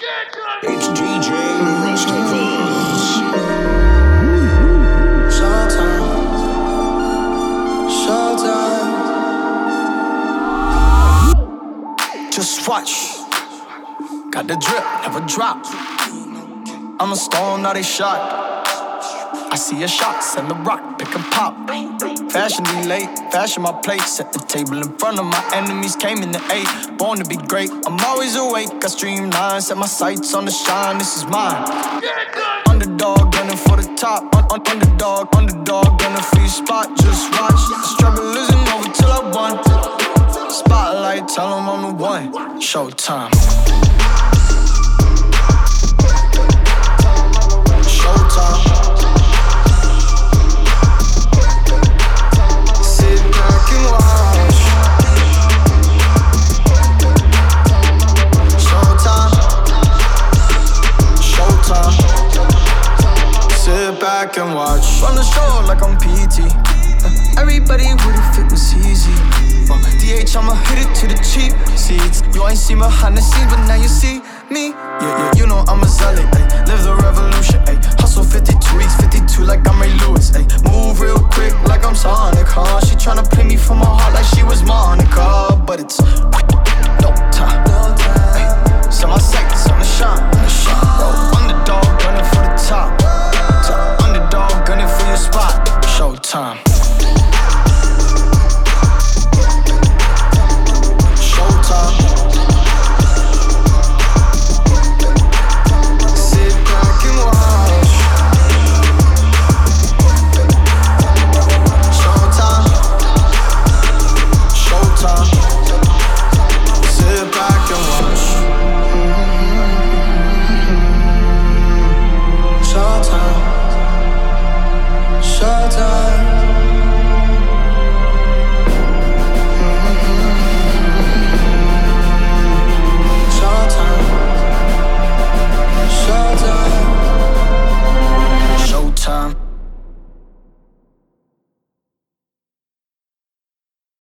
It's DJ Rusticles. Showtime, showtime. Just watch. Got the drip, never drop. I'm a stone, now they shot. I see a shot, send the rock, pick and pop. Fashion delay, fashion my plate. Set the table in front of my enemies, came in the 8. Born to be great, I'm always awake. I stream 9, set my sights on the shine, this is mine. Underdog, gunning for the top. Underdog, gunning for your spot. Just watch, the struggle isn't over till I won. Spotlight, tell them I'm the one. Showtime. Showtime. Sit back and watch. Showtime. Showtime. Sit back and watch. Run the show like I'm PT. Everybody would've fit was easy. DH, I'ma hit it to the cheap seats. You ain't seen behind the scenes, but now you see